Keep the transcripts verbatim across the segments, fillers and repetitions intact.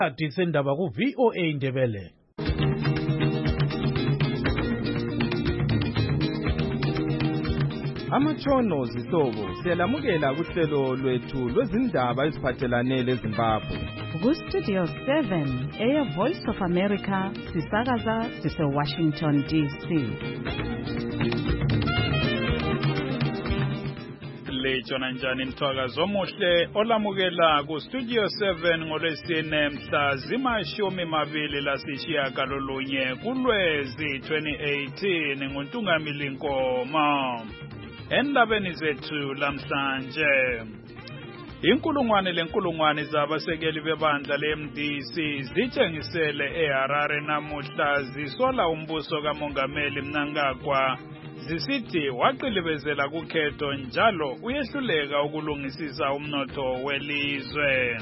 Disendaba ku V O A Ndebele. Amatshono zihlobo siyalamukela kuhlelo lwethu lwezindaba eziphathelane leZimbabwe. Ku Studio seven, Air Voice of America, sisakaza sise Washington D C. Lejona njani mthwakazo omuhle olamukela ku Studio seven ngolwesine mhla zimashumi mabili lasishiyagalolunye kuLwezi twenty eighteen nguNtungamili Nkoma. Endabeni zethu lamhlanje, inkulungwane lenkulungwane zabasekeli bebandla le-M D C zitshengisele eHarare namuhla zisola umbuso kaMongameli Mnangagwa zisithi waqilibezela kukhetho njalo uyehluleka ukulungisisa umnotho welizwe.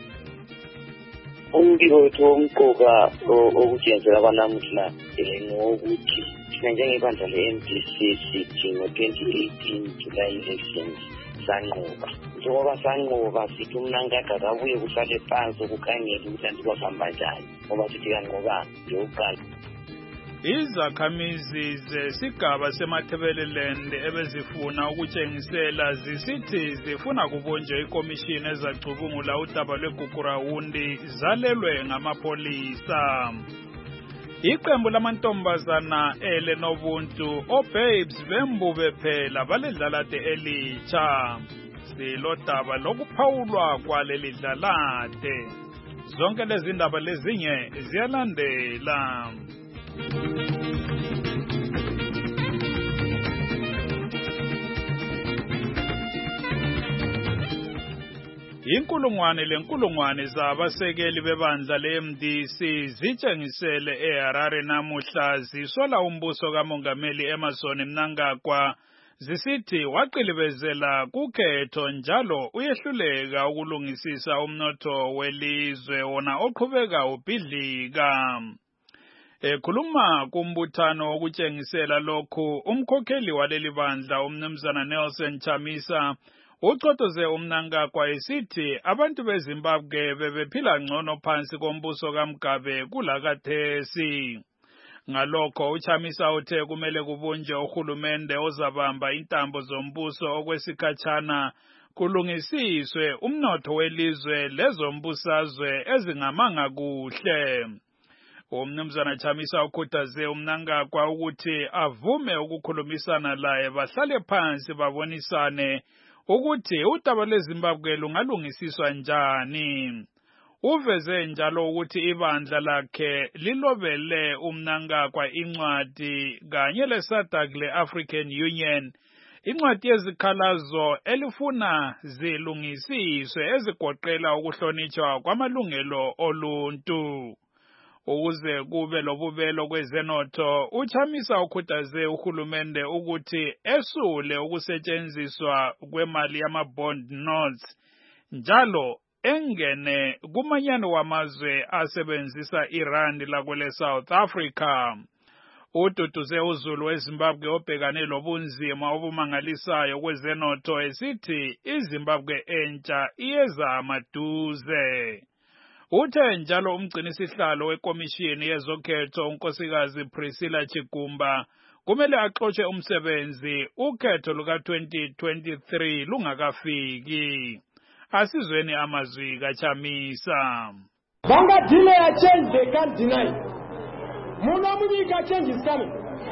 Umbiko wethu omqoka okutshengisa kwanamuhla ngokuthi thina njengebandla le-M D C sithi ngo-twenty eighteen July elections sanqoba. Njengoba sanqoba sithi uMnangagwa kabuye kuhlale phansi ukukhangela ukuthi anti kwahamba njani ngoba sithi kanqoba ngeyokuqala. Izakhamizi zesigaba seMathebeleland ebezifuna ukutshengisela zisithi zifuna kubunjwe ikomishini ezacubungula udaba lweGugurawundi zalelwe ngamapolisa. Iqembu lamantombazana elenobuntu oBabes bembube phela baledlalade elitsha. Silodaba lokuphawulwa kwaleli dlalade. Zonke lezi ndaba lezinye ziyalandela. Inkulungwane lenkulungwane zabasekeli bebandla le-M D C zitshengisele eHarare namuhla zisola umbuso kaMongameli Emmerson Mnangagwa zisithi waqilibezela kukhetho njalo uyehluleka ukulungisisa umnotho welizwe wona oqhubeka ubhidlika. Ekhuluma kumbuthano wokutshengisela lokhu, umkhokheli waleli bandla umnumzana Nelson Chamisa uchotoze uMnangagwa esithi abantu beZimbabwe bebephila ngcono phansi kombuso kaMgabe kulakathesi. Ngalokho uChamisa uthe kumele kubunjwe uhulumende ozabamba intambo zombuso okwesikhatshana kulungisiswe umnotho welizwe lezombusazwe ezingamanga kuhle. Umnumzana Chamisa ukhuthaze uMnangagwa ukuthi avume ukukhulumisana laye bahlale phansi babonisane ukuthi udaba lweZimbabwe lungalungisiswa njani. Uveze njalo ukuthi ibandla lakhe lilobele uMnangagwa incwadi kanye leSADC le-African Union, incwadi yezikhalazo elifuna zilungisiswe ezigoqela ukuhlonitshwa kwamalungelo oluntu. Ukuze kube lobubelo kwezenotho, uChamisa ukhuthaze uhulumende ukuthi esule ukusetshenziswa kwemali yama-bond notes njalo engene kumanyano wamazwe asebenzisa irandi lakwele South Africa. Ududuze uZulu weZimbabwe obhekane lobunzima obumangalisayo kwezenotho esithi iZimbabwe entsha iyeza amaduze. Uthe njalo umgcinisihlalo wekomishini yezokhetho unkosikazi Priscilla Chigumba kumele axotshe umsebenzi ukhetho luka twenty twenty-three lungakafiki. Asizweni amazwi kaChamisa. Banga delay a change they can't deny. Muna munyika change is coming.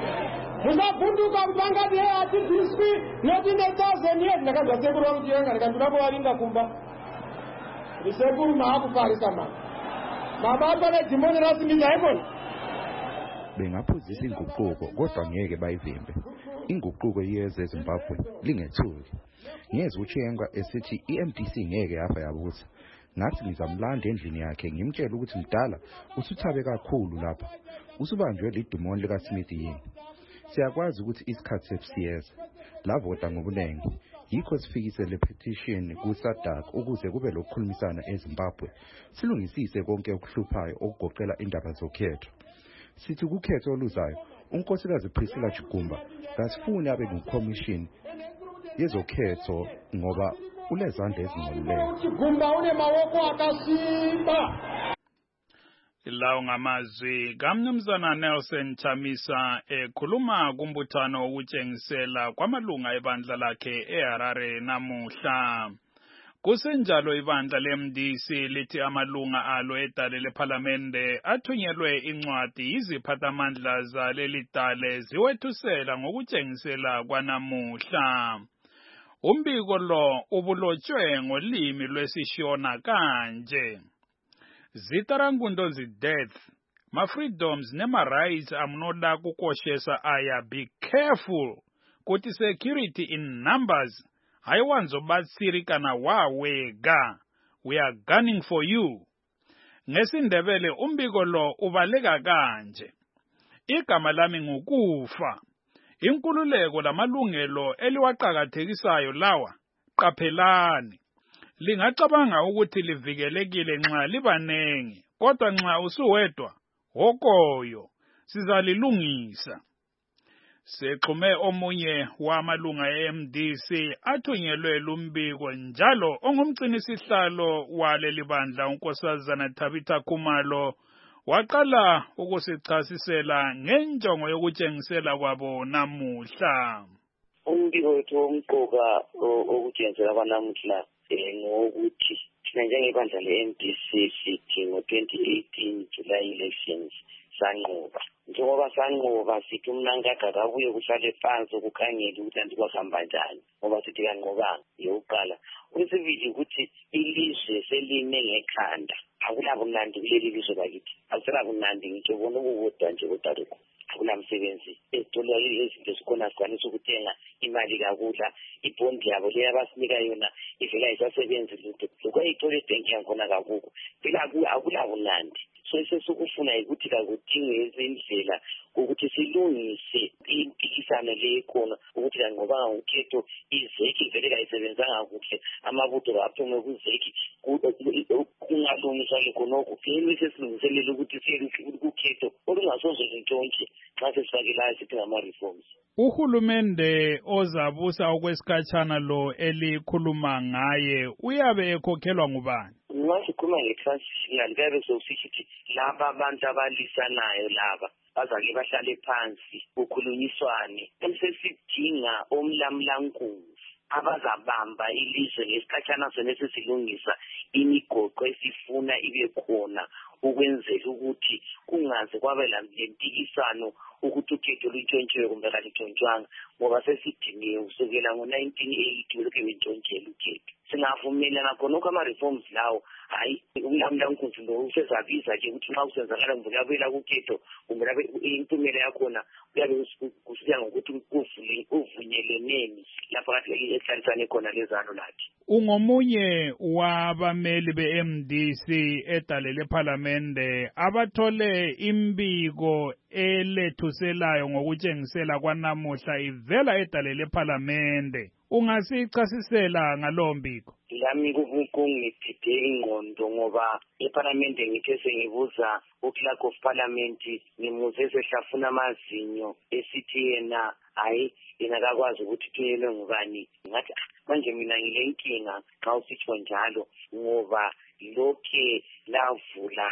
Muna bunduka banga delay ati dispi not in a thousand years nakanda sekuru mjenga nakanda walinga kumba. Sekuru maaku karisama. Mababa le dimoni rasmi yaibona. Bengaphuzisa inguquko kodwa ngeke bayivimbe. Inguquko yeze Zimbabwe lingethuki. Ngeze uChenga esithi i-M D C ngeke yafa yabuza. Ngathi ngizamlanda endlini yakhe ngimtshela ukuthi mdala usuthabe kakhulu lapha. Usubanjwe lidimoni lika Smith yini. Siyakwazi ukuthi isikhathi sesiyeza. Lavota ngobunengi. Yikho sifikise le petition ku SADC ukuze kube lokukhulumisana eZimbabwe. Silungisise konke okuhluphayo okugoqela indaba zokhetho. Sithi kukhetho oluzayo unkosikazi Priscilla Chigumba kasifuni abe ngicommission yezokhetho ngoba unezandla ezingcolileyo. Chigumba une mawoko akasimba. Lawo ngamazwi kaMnumzana Nelson Chamisa ekhuluma kumbuthano wokutshengisela kwamalunga ebandla lakhe eHarare namuhla. Kusenjalo ibandla le-M D C lithi amalunga alo edale lephalamende athunyelwe incwadi yiziphathamandla zaleli dale ziwethusela ngokutshengisela kwanamuhla. Umbiko lo ubulotshwe ngolimi lwesiShona kanje: Zitarangundozi death, ma freedoms nema rights amnola kukoshesa aya, be careful, kuti security in numbers, haiwanzo batsiri kana wawega, we are gunning for you. NgesiNdebele umbiko lo ubaleka kanje: igama lami ngukufa, inkululeko lamalungelo eliwaqhakathekisayo lawa, qaphelani. Lingacabanga ukuthi livikelekile nxa libanengi, kodwa nxa usuwedwa, hokoyo, sizalilungisa. Sexhume omunye wamalunga e-M D C athunyelwe lumbiko njalo ongumgcinisihlalo waleli bandla unkosazana Tabitha Khumalo waqala ukusichasisela ngenjongo yokutshengisela kwabo namuhla. Umbiko wethu omqoka okutshengisela kwanamuhla ngokuthi thina njengebandla le-M D C sithi ngo-twenty eighteen July elections sanqoba. Njengoba sanqoba sithi umnankaka kabuye kuhlale phansi ukukhangela ukuthi anti kwahamba njani, ngoba sithi kanqobanga yokuqala. Okwesibili ukuthi ilizwe selime ngekhanda, akulabunandi kuleli lizwe bakithi, akuselabunandi ngitsho bona ukukodwa nje kodwa akulamsebenzi. Esithola izinto sikhona sikwanisa ukuthenga imali kakudla, ibhondi yabo leyo abasinika yona ivela isasebenzi lutho, lokuyithola ebhenki yakhona kakuko, phela akulabunandi. So sesukufuna ukuthi kakudinge izindlela ukuthi silungise impikisano le ikhona, ukuthi kanqobanga ukhetho izeki vele kayisebenzanga kuhle, amabutho kaphume kuzeki kungalungiswa khonokho. Phela sesilungiselela ukuthi ukhetho olungasoze lintshontshe xa sesifakela sithi ngama-reforms. Uhulumende ozabusa okwesikhatshana lo elikhuluma ngaye uyabe ekhokhelwa ngubani? Ngasikhuluma nge-transitional kabe sosithi laba abantu abalisanayo laba bazake bahlale phansi kukhulunyiswane, sesidinga omlamlankulu abazabamba ilizwe ngesikhatshana sona sesilungisa imigoqo esifuna ibe khona ukwenzela ukuthi kungaze kwabe lempikisano ukuthi ukhetho luntshontshiwe kumbe kalintshontshiwanga, ngoba sesidingiwe kusukela ngo-nineteen eighty lokhu bentshontshela ukhetho. Singavumelana khonokho ama-reforms lawo, hayi umlamlankulu lo usezabiza ke ukuthi nxa kusenzakala kumbe kuyabuyela kukhetho kumbe impumela yakhona kuyabe kusiya ngokuthi uvunyelweneni lapha kade ehlalisane khona lezano lathi. Ungomunye wabameli be-M D C edale lephalamende abathole imbiko elethuselayo ngokutshengisela kwanamuhla ivela edale lephalamende. Ungasichasisela ngalo mbiko? Lami kungiphethe ingqondo ngoba ephalamende ngithe sengibuza uclerk of parliament ngimuze sehlafuna amazinyo esithi yena hayi yena akakwazi ukuthi thunyelwe ngubani. Ngathi manje mina ngile inkinga xa usitsho njalo ngoba lokhe lavula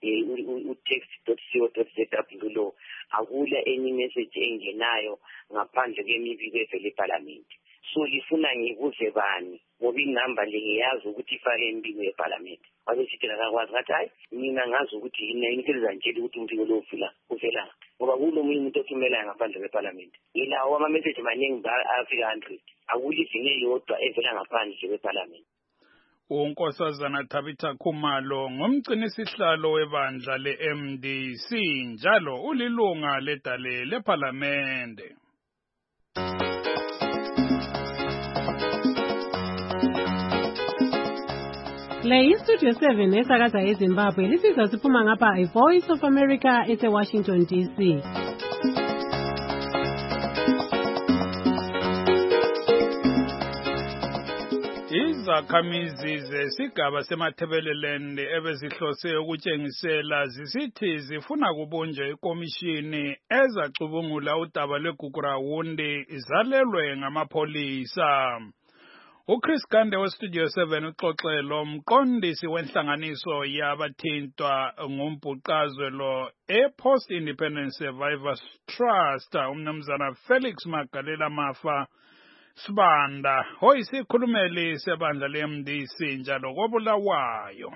u-text dot co dot z w lo akula enye message engenayo ngaphandle kwemibiko evela ephalamende. So lifuna ngibuze bani ngoba inamba le ngiyazi ukuthi ifake imbiko yeParliament. Wabe sithi akakwazi, ngathi hayi mina ngazi ukuthi yini inseleza nje ukuthi umbiko lo uvela uvela ngoba kulo umuntu othumela ngaphandle kweParliament. Yilawo ama message maningi afika one hundred, akulivine yodwa evela ngaphandle kweParliament. Unkosazana Tabitha Khumalo ngumgcinisihlalo webandla le-M D C njalo ulilunga ledale lephalamende. Le iStudio seven esakaza eZimbabwe lisizwa siphuma ngapha iVoice of America ese-Washington D C. Izakhamizi zesigaba seMathebeleland ebezihlose ukutshengisela zisithi zifuna kubunjwe ikomishini ezacubungula udaba lweGugurawundi izalelwe ngamapholisa. uChris Gande weStudio seven uxoxelo mqondisi wenhlanganiso yabathintwa ngumbhuqazwe lo ePost Independent Survivors Trust umnumzana Felix Magalela Mafa Sibanda oyisikhulumeli sebandla le-M D C njalo koBulawayo.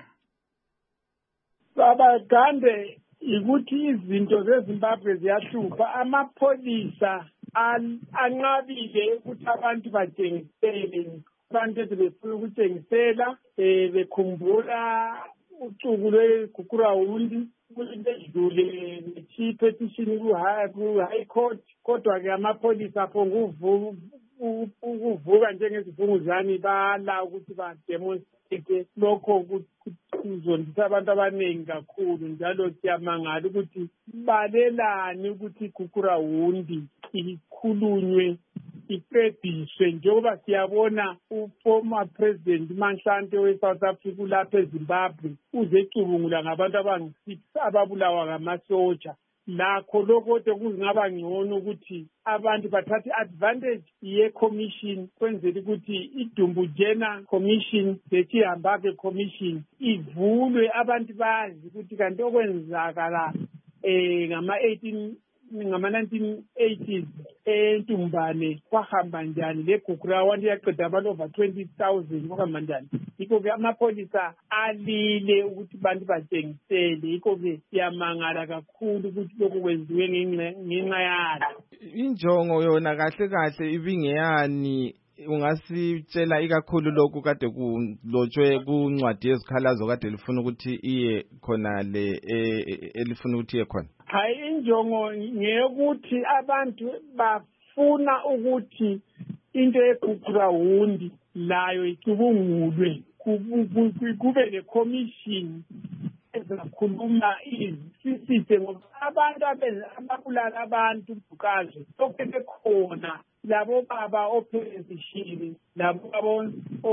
Baba Gande ukuthi izinto zeZimbabwe ziyahlupha, amapholisa anqabile ukuthi abantu batshengisele, abantu befuna ukutshengisela bekhumbula ucuku lweGukurawundi kudlule ne petition ku-High Court, kodwa ke amapholisa phonguvuka ukuvuka njengezivunguzane bala ukuthi bademonstrate lokho kuzondisa abantu abaningi kakhulu, njalo siyamangala ukuthi balelani ukuthi iGukurawundi ikhulunywe iqediswe, njengoba siyabona uformer president Mahlangu we-South Africa lapha eZimbabwe uzecubungula ngabantu abangu-six ababulawa ngamasotsha. Lakho lokho kungaba ngcono ukuthi abantu bathathe advantage ye-commission kwenzela ukuthi iDumbujena commission leChihambake commission ivulwe, abantu bazi ukuthi kanti okwenzakala eh ngama-eighteen ngama-nineteen eighties eNtumbane kwahamba njani, leGukurawundi yaqeda abantu over twenty thousand kwahamba njani. Yikho-ke amapholisa alile ukuthi abantu batshengisele, yikho-ke siyamangala kakhulu ukuthi lokhu kwenziwe ngenxa yalo. Injongo yona kahle kahle ibingeyani, ungasitshela ikakhulu lokhu kade kulotshwe kuncwadi yezikhalazo kade lifuna ukuthi iye khona le elifuna ukuthi iye khona? Hayi, injongo ngeyokuthi abantu bafuna ukuthi into yeGukurawundi layo icubungulwe, kube le-commission ezakhuluma izisise ngoba abantu ababulala abantu mbukazi lokhu bekhona, labo baba ophezishini, labo baba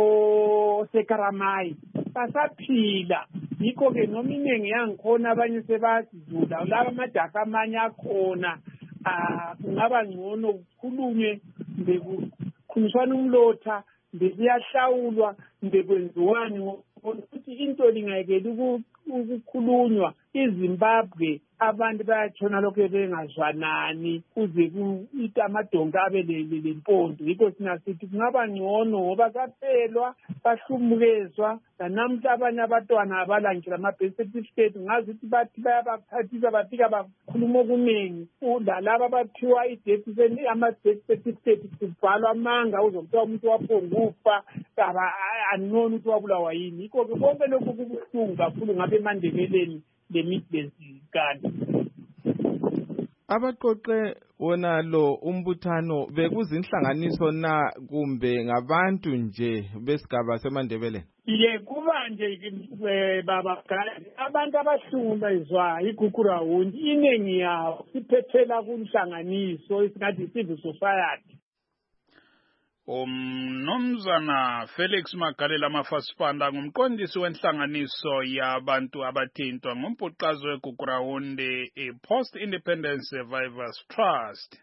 oSekaramayi basaphila. Yikho-ke noma iningi yangikhona abanye sebadlula, laba amajaha amanye akhona, kungaba ngcono kukhulunywe, bekukhunyiswana umlotha, bekuyahlawulwa, bekwenziwani ukuthi into lingayekeli ukukhulunywa. iZimbabwe abantu bayatshona lokho bengazwanani kuze kuita amadonga abe lempondo. Yikho sina sithi kungaba ngcono ngoba kaphelwa bahlumukezwa, namhla abanye abantwana abalanjela ama-birth certificate, ngazi ukuthi bathi bayabaphathisa bafika bakhuluma okuningi. Laba abathiwa ama-birth certificate kubhalwa amanga uzokuthiwa umuntu waphongufa anone ukuthi wabulawa yini. Yikho-ke konke lokhu kubuhlungu kakhulu ngabe emandekeleni lemidlezi kanti abaqoqe wona lo umbuthano bekuzinhlanganiso na kumbe ngabantu nje besigaba seMandebele? Ye kuba nje baba Gande abantu abahlukumezwa iGukurawundi iningi yawo siphethela kunhlanganiso esingathi civil society. Umnumzana Felix Magalela Mafa Sibanda ngumqondisi wenhlanganiso yabantu abathintwa ngumbhuqazwe weGukurawundi iPost Independent Survivors Trust.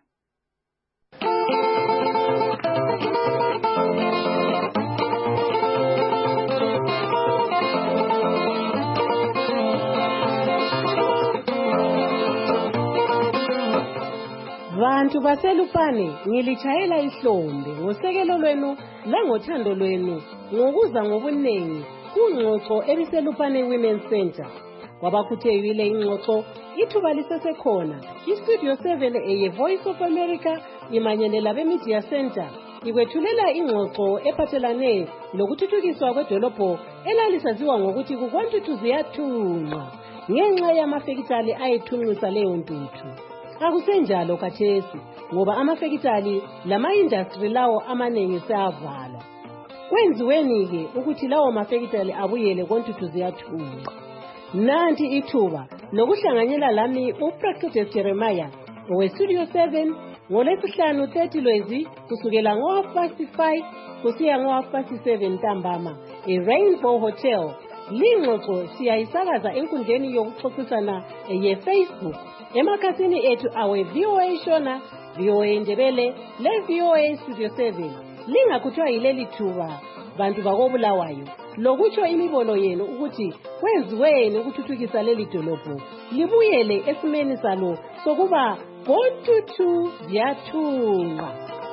Bantu baselupane ngilitshayela ihlombe ngosekelo lwenu langothando lwenu ngokuza ngobunengi kungxoxo ebiselupane Women's Center. Kwabakhuthekile ingxoxo ithuba lisesekhona. iStudio seven eye Voice of America imanyene labe Media Center ikwethulela ingxoxo ephathelane lokuthuthukiswa kwedolobho elalisaziwa ngokuthi kuKwantutu ziyathunqa ngenxa yamafekitali ayethunqisa leyo ntuthu. Akusenjalo khathesi ngoba amafekitali lama-industry lawo amanengi seyavalwa. Kwenziweni-ke ukuthi lawo mafekitali abuyele koNtutu ziyathunqa. Nanti ithuba lokuhlanganyela lami uPractice Jeremiah oweStudio seven ngoLwesihlanu thirty Lwezi kusukela ngo-half past five kusiya ngo-half past seven ntambama eRainbow Hotel. Lingxoxo siyayisakaza enkundleni yokuxoxisana yeFacebook emakhasini ethu awe V O A Shona, V O A Ndebele le V O A Studio seven lingakhuthwa yileli thuba bantu bakobulawayo lokutsho imibono yenu ukuthi kwenziweni ukuthuthukisa leli dolobho libuyele esimeni salo sokuba bontutu ziyathunqa.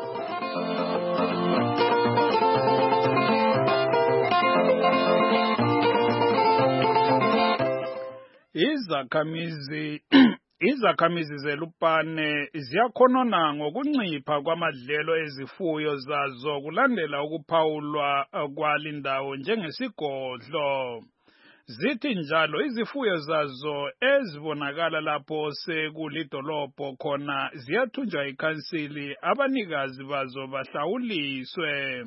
Izakhamizi Izakhamizi zeLupane ziyakhonona ngokuncipha kwamadlelo ezifuyo zazo kulandela ukuphawulwa kwalindawo njengesigodlo. Zithi njalo izifuyo zazo ezibonakala lapho sekulidolobho khona ziyathunjwa ikhansili abanikazi bazo bahlawuliswe.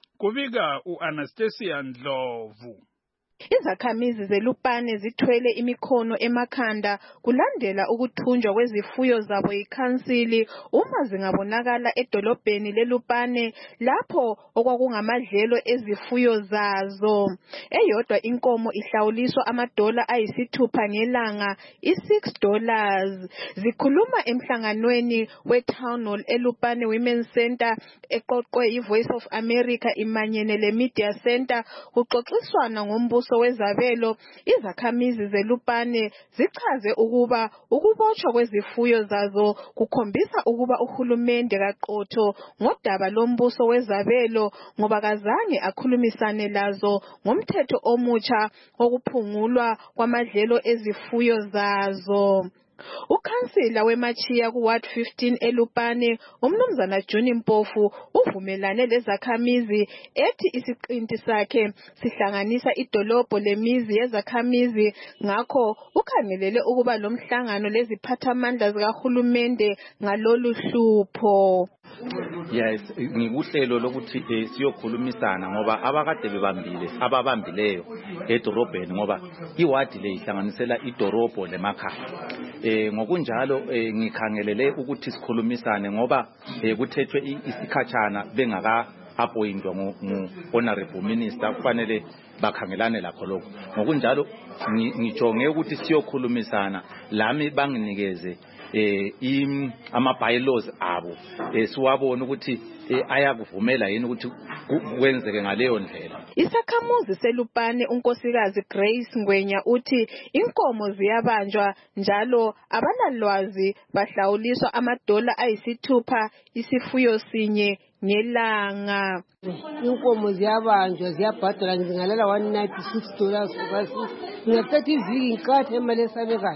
Kubika u-Anastasia Ndlovu. Izakhamizi zeLupane zithwele imikhono emakhanda kulandela ukuthunjwa kwezifuyo zabo ikhansili uma zingabonakala edolobheni leLupane lapho okwakungamadlelo ezifuyo zazo. Eyodwa inkomo ihlawuliswa amadola ayisithupha ngelanga, i-six dollars. Zikhuluma emhlanganweni we-Town Hall eLupane Women's Center eqoqwe i-Voice of America imanyene le-Media Center kuxoxiswana ngombuso wezabelo. Izakhamizi zeLupane zichaze ukuba ukubotshwa kwezifuyo zazo kukhombisa ukuba uhulumende kaqotho ngodaba lombuso wezabelo ngoba kazange akhulumisane lazo ngomthetho omutsha wokuphungulwa kwamadlelo ezifuyo zazo. Ukhansila weMachiya ku Ward fifteen eLupane umnumzana Juni Mpofu uvumelane lezakhamizi ethi isiqinti sakhe sihlanganisa idolobho lemizi yezakhamizi ngakho ukhangelele ukuba lomhlangano leziphathamandla zikahulumende ngalolu hlupho. Yes, ngikuhlelo lokuthi eh, siyokhulumisana ngoba abakade bebambile ababambileyo edorobheni ngoba iwadi le ihlanganisela idorobho lemakhaya. Eh ngokunjalo eh, ngikhangelele ukuthi sikhulumisane ngoba eh, kuthethwe isikhatshana bengaka appointwa ngu honorable minister kufanele bakhangelane lakho lokho. Ngokunjalo ngijonge ukuthi siyokhulumisana lami banginikeze eh im ama bylaws abo eh siwabona ukuthi ayakuvumela yini ukuthi kwenzeke ngaleyo ndlela. Isakhamuzi seLupane unkosikazi Grace Ngwenya uthi inkomo ziyabanjwa njalo abanalwazi bahlawuliswa amadola ayisithupha isifuyo sinye ngelanga. Inkomo ziyabanjwa ziyabhadala ngingalela one ninety-six dollars basi ngiyathatha iziki inkathi emali esabekayo.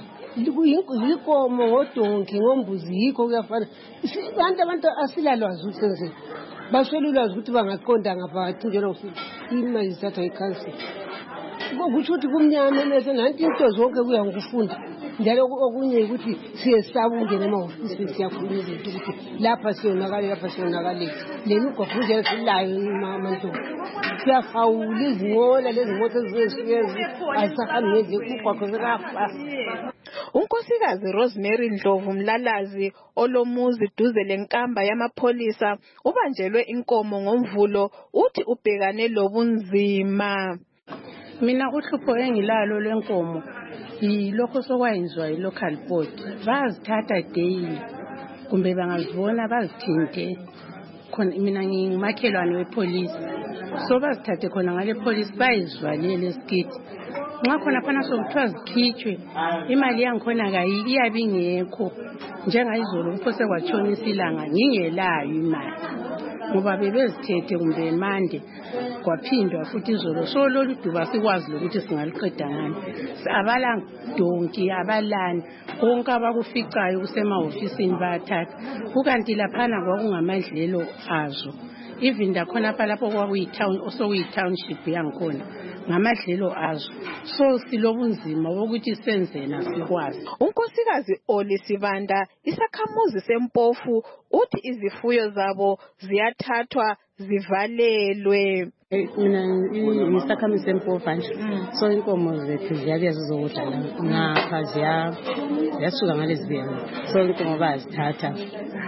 Inkomo ngodonki ngombuzi yikho kuyafana. Abantu abantu asilalwazi ukuthi baswele ulwazi ukuthi bangaqonda ngaphakathi njalo futhi imali zithathwa ikhansi. Ngokuthi ukuthi kumnyama emese nanti into zonke kuya ngokufunda. Njalo okunye ukuthi siyesaba ungena emahofisi siyakhuluma izinto ukuthi lapha siyonakala lapha siyonakala. Leni ugofuje silayo imanto. Siyafawula izinqola lezi moto ezizesiyezi asahambe nje ugwaqo zikafa. Unkosikazi Rosemary Ndlovu Mlalazi olomuzi duze lenkamba yamapholisa ubanjelwe inkomo ngomvulo uthi ubhekane lobunzima. Mina uhlupho engilalo lenkomo yilokho sokwayenziwa yi-local board. Bazithatha daily kumbe bangazibona bazithinte khona. Mina ngingumakhelwane wepolisi so bazithathe khona ngale police bayizivalele esikiti nxa khona phana sokuthiwa zikhitshwe imali yangikhona kayi iyabe ingekho njengayizolo kuphose kwatshonisa ilanga ngingelayo imali ngoba bebezithethe kumbe mande kwaphindwa futhi izolo so lolu duba sikwazi lokuthi singaliqeda ngani. Abala donki abalani konke abakuficayo kusemahofisini bayathatha kukanti laphana kwakungamadlelo azo even lakhona pha lapho kwakuyi-town osokuyi-township yangikhona ngamadlelo azo so silobunzima wokuthi senzena sikwazi. Unkosikazi Oli Sibanda isakhamuzi sempofu uthi izifuyo zabo ziyathathwa zivalelwe. Mina ngisakhamuzi sempofu nje so inkomo zethu ziyabuya zizokudla ngapha ziyasuka ngalezi ziya so inkomo bazithatha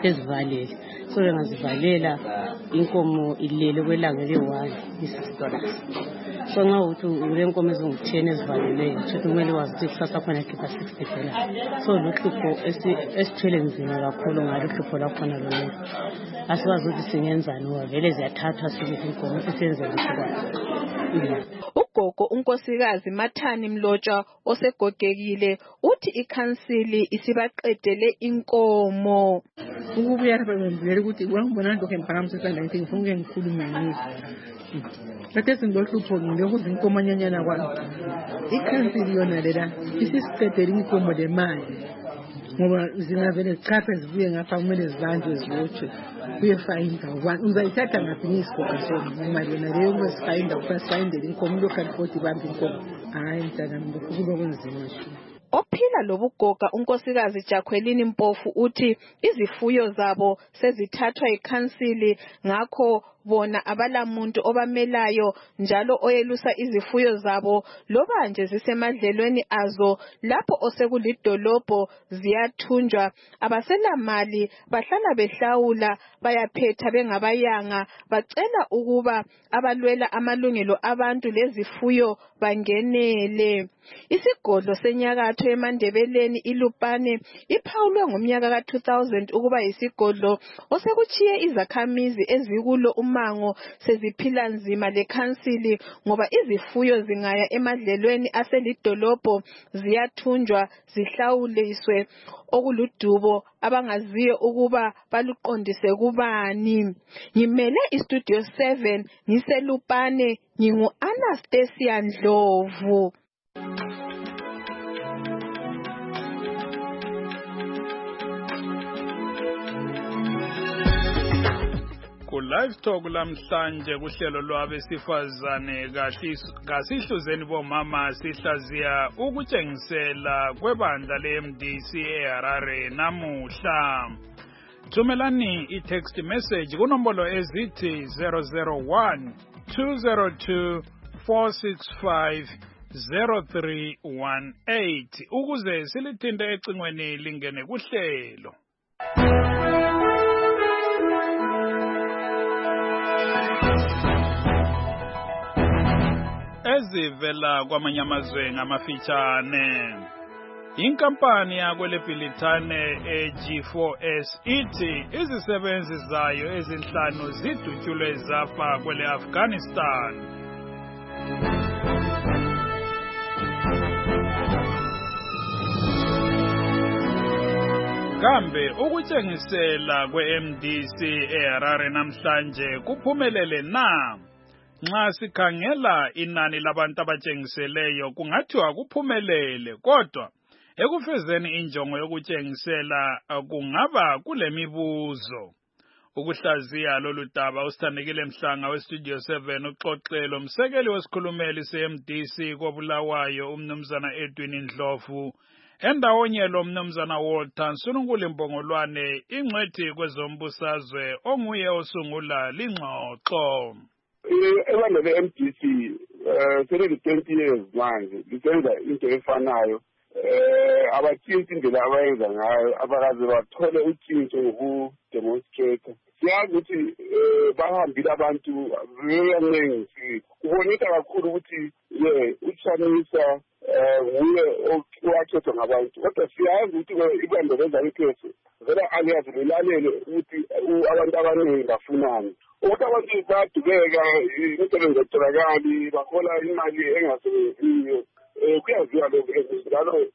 bezivalele so bengazivalela inkomo ilele kwelanga le-one i-six dollars so nxa uthi ule nkomo ezingu-ten ezivaleleyo kusho kumele wazi ukuthi kusasa khona ikhipha sixty dollars so luhlupho esithwele nzima kakhulu ngalo uhlupho lwakhona lolo asibazi ukuthi singenzani ngoba vele ziyathathwa sikuthi inkomo sisenze lokhu. Ugogo unkosikazi Mathani Mlotshwa osegogekile uthi ikhansili isibaqedele inkomo. Ukubuya lapha ngibulele ukuthi wangibona nto ngemphakamisa nineteen ngifuna ngikhulume ngini. Bathe singohlupho ngilokhu inkomo nyanyana kwami. Ikhansili yona lela isisiqedele inkomo lemali. Ngoba zingavele zichaphe zibuye ngapha kumele zibanjwe zibotshwe kuyefayinda ubani uzayithatha ngaphi ngisigoga sona imali yona leyo kube sifayinda kuba sifayindele inkomo local court ibambe inkomo hayi mntanami lokhu kuba kunzima sho. Ophila lobugoga unkosikazi Jakhwelini Mpofu uthi izifuyo zabo sezithathwa ikhansili ngakho bona abalamuntu obamelayo njalo oyelusa izifuyo zabo loba nje zisemadlelweni azo lapho osekulidolobho ziyathunjwa abaselamali bahlala behlawula bayaphetha bengabayanga bacela ukuba abalwela amalungelo abantu lezifuyo bangenele. Isigodlo senyakatho eMandebeleni iLupane iphawulwe ngomnyaka ka two thousand ukuba yisigodlo osekuchiye izakhamizi ezikulo umango seziphila nzima lekhansili ngoba izifuyo zingaya emadlelweni aselidolobho ziyathunjwa zihlawuliswe okuludubo abangaziyo ukuba baluqondise kubani. Ngimele istudio seven ngiselupane ngingu Anastasia Ndlovu. Ku live talk lamhlanje kuhlelo lwabesifazane kasihluzeni bomama sihlaziya ukutshengisela kwebandla le-M D C eHarare namuhla. Thumelani i-text message kunombolo ezithi zero zero one two zero two four six five zero three one eight ukuze silithinte ecingweni lingene kuhlelo. Ezivela kwamanye amazwe ngamafitshane. Inkampani yakweleBilitane e-G four S ithi izisebenzi zayo ezinhlanu zidutyulwe zafa kwele Afghanistan. Kambe ukutshengisela kwe-M D C eHarare namhlanje kuphumelele na? Nxa sikhangela inani labantu abatshengiseleyo kungathiwa kuphumelele kodwa ekufezeni injongo yokutshengisela kungaba kule mibuzo. Ukuhlaziya lolu daba usithandekile Mhlanga westudio seven uxoxelo umsekeli wesikhulumeli se-M D C koBulawayo umnumzana Edwin Ndlovu endawonye lo mnumzana Walter Nsununkulu Mbongolwane ingcwethi kwezombusazwe onguye osungula lingxoxo. Ebandla le-M D C sele twenty years manje lisenza into efanayo abathinti indlela abayenza ngayo abakaze bathole utshintsho ngokudemonstrate. Siyazi ukuthi bahambile abantu bebanengi kubonisa kakhulu ukuthi ye uChamisa nguye owakhethwa ngabantu kodwa siyazi ukuthi ibandla lenza ikhefu vele aliyazi lilalele ukuthi abantu abaningi bafunani. Ukuthi abantu badubeka imisebenzi etholakali bahola imali engasebenziyo kuyaziwa lokho njalo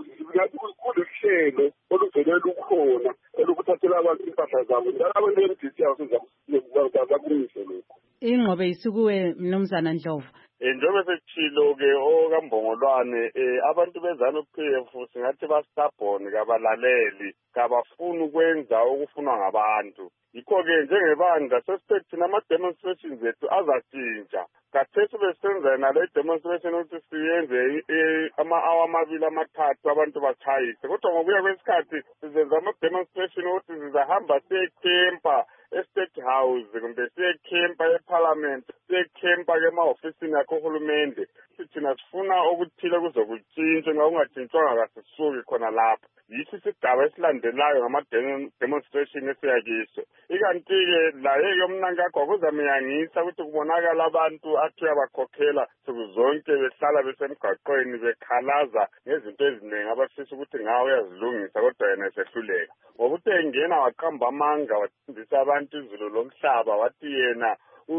kuluhlelo oluvele lukhona olukuthathela abantu impahla zabo njalo abantu be-M D C bakumise lokho. Ingqobe isikuwe mnumzana Ndlovu. Njengoba sethilo-ke okambongolwane abantu bezanu P F singathi bastabhoni kabalaleli kabafuni ukwenza okufunwa ngabantu. Yikho-ke njengebandla sesithi thina ama-demonstrations ethu azatshintsha. Kathesi besenza nale demonstration ukuthi siyenze ama-hour amabili amathathu abantu bachayise. Kodwa ngokuya kwesikhathi sizenza ama-demonstration ukuthi sizahamba siyekhempa e-State House kumbe siyekhempa e-Parliament siyekhempa ke-ema-ofisini yakho uhulumende. Thina sifuna okuthile kuzokutshintsha ngokungatshintshwanga kasisuki khona lapho. yithi isigaba esilandelayo ngama-demonstration esiyakiso. Ikanti-ke laye yomnankagwa kuzamyangisa ukuthi kubonakala abantu athi uyabakhokhela nsuku zonke behlala besemgwaqweni bekhalaza ngezinto eziningi abafisa ukuthi ngawo uyazilungisa kodwa yena esehluleka. Ngokuthi engena waqamba amanga wathindisa abantu izulu lomhlaba wathi yena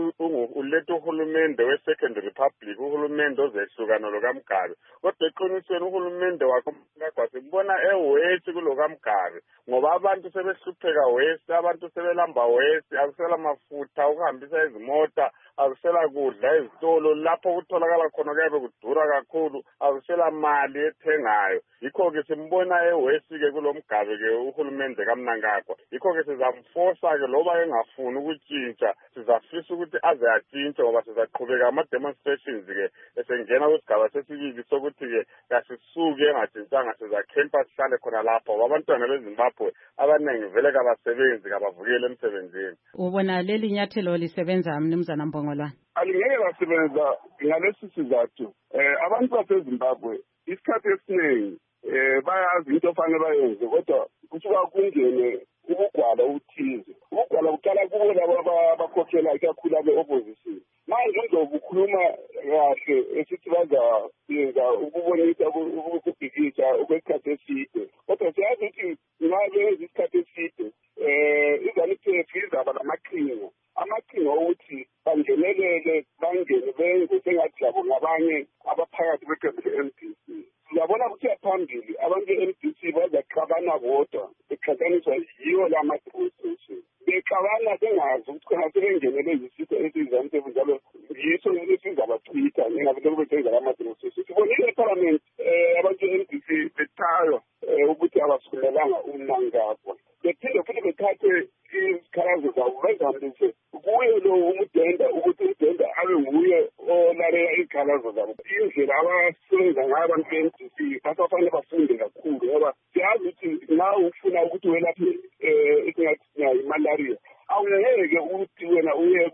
uletha uhulumende we-Second Republic, uhulumende ozehlukana lokaMgabe. Kodwa eqinisweni uhulumende wakhe simbona ewesi kulokaMgabe ngoba abantu sebehlupheka wesi, abantu sebelamba wesi, akusela mafutha ukuhambisa izimota, akusela kudla ezitolo, lapho kutholakala khona kuyabe kudura kakhulu, akusela mali ethengayo. Yikho-ke simbona ewesi-ke kuloMgabe-ke uhulumende kaMnangagwa. Yikho-ke sizamfosa-ke loba engafuni ukutshintsha, sizafisa ukuthi aze atshintshe ngoba sizaqhubeka ama-demonstrations-ke esengena kwisigaba sesibili sokuthi-ke kasisuke engatshintshanga sizakhempa sihlale khona lapho ngoba abantwana beZimbabwe abaningi vele kabasebenzi kabavukele emsebenzini. Ubona leli nyathelo lisebenza mnumzana Mbongolwane? Alingeke lasebenza ngalesi sizathu. Eh abantu baseZimbabwe isikhathi esiningi eh bayazi into ofanele bayenze kodwa kusuka kungene ukugwala uthize. Ukugwala kuqala kubo laba abakhokhela ikakhulu abe-opposition. Manje njengoba ukhuluma kahle esithi bazayenza ukubonisa ukubhikisha okwesikhathi eside. Kodwa siyazi ukuthi ngabe isikhathi eside eh izaniphefu izaba namaqhinga. Amaqhinga ukuthi bangenelele bangene benze sengathi labo ngabanye abaphakathi kweqembu le-M D C. Siyabona ukuthi phambili abantu be-M D C bazaxabana bodwa beqhathaniswa yiyo la ma-demonstration. Becabana bengazi ukuthi khona sebengenele izisitho esizaniphefu njalo yiso esizabathwitha ngingabe besenza ama-demonstration. Sibonile eParliament abantu be-M D C bethaywa ukuthi abasikhulelanga uMnangagwa. Bephinde futhi bethathe izikhalazo zabo bezihambise kuye lo umdenda ukuthi umdenda abe nguye olalela izikhalazo zabo. Indlela abasebenza ngayo abantu be-M D C basafanele bafunde kakhulu ngoba siyazi ukuthi na ufuna ukuthi welaphe isingathi imalaria awungeke ukuthi wena uye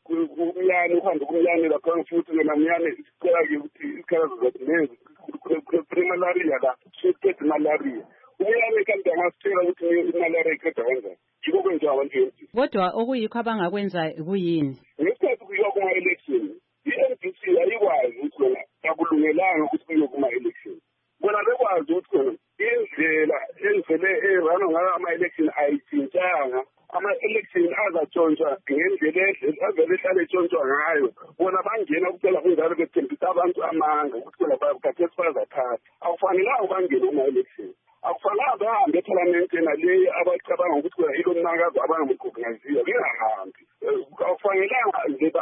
kumyane uhambe kumyane lapha futhi wena myane isicela-ke ukuthi izikhalazo zakhe lezi primalaria la suspect malaria uyane kanti angasitshela ukuthi imalaria iqeda kanjani. Yiko kwenziwa abantu be-M D C. Kodwa okuyikho abangakwenza kuyini? Ngesikhathi kuyiwa kuma-election i-M D C ayikwazi ukuthi wena akulungelanga ukuthi kuyiwe kuma-election. Bona bekwazi ukuthi wena indlela endlele erana ngayo ama-election ayitshintshanga. Ama-election azatshontshwa ngendlela avele ehlale tshontshwa ngayo. Bona bangena kuphela kunjalo bethembisa abantu amanga ukuthi wena bakhathesi bazathatha. Akufanelanga bangene kuma-election. Akufanele bahambe eParliament nale abacabanga ukuthi wena ilo Mnangagwa abangamqoqangaziyo lingahambi. Akufanelanga nje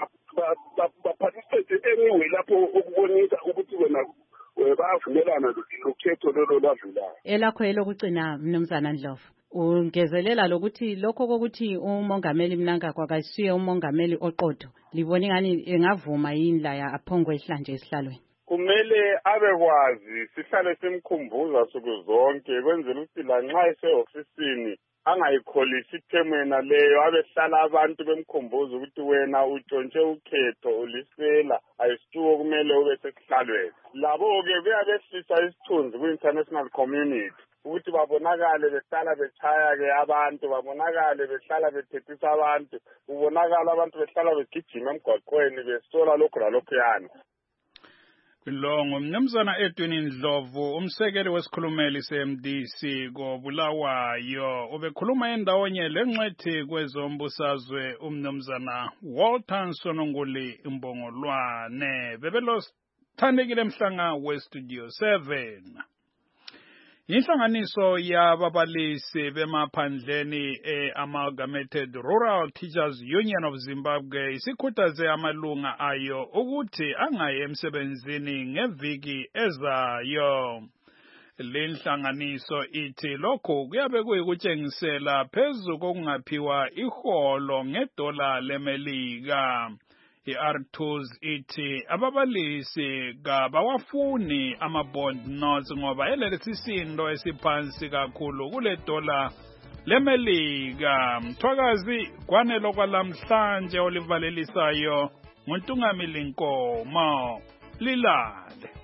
baparticipate anyway lapho ukubonisa ukuthi wena bayavumelana lokhetho lolo lwadlulayo. Elakho elokugcina mnumzana Ndlovu ungezelela lokuthi lokho kokuthi umongameli Mnangagwa akasiye umongameli oqotho libona ngani engavuma yini la ya aphongwe ihlanje esihlalweni. Kumele abekwazi sihlale simkhumbuza suku zonke kwenzela ukuthi la nxa ese-ofisini angayikholisi ithemu yena leyo abehlala abantu bemkhumbuza ukuthi wena utshontshe ukhetho ulisela ayisituko kumele ube sesihlalweni. Labo-ke kuyabehlisa isithunzi kwi-international community ukuthi babonakale behlala bechaya-ke abantu, babonakale behlala bethethisa abantu, kubonakala abantu behlala begijima emgwaqweni besola lokhu nalokhuyana. Kulongo mnumzana Edwin Ndlovu umsekeli wesikhulumeli se-M D C koBulawayo ubekhuluma endawonye lengcwethi kwezombusazwe umnumzana Walter Nsononguli Mbongolwane bebelo thandekile mhlanga we-Studio seven. Inhlanganiso yababalisi bemaphandleni e-Amalgamated Rural Teachers Union of Zimbabwe isikhuthaze amalunga ayo ukuthi angaye emsebenzini ngeviki ezayo. Lenhlanganiso ithi lokho kuyabe kuyikutshengisela phezu kokungaphiwa iholo ngedola leMelika. I-Artus ithi ababalisi kabawafuni ama-bond notes ngoba elesisindo esiphansi kakhulu kule dola leMelika. Mthwakazi kwanelo kwalamhlanje olivalelisayo nguNtungamili Nkomo. Lilale.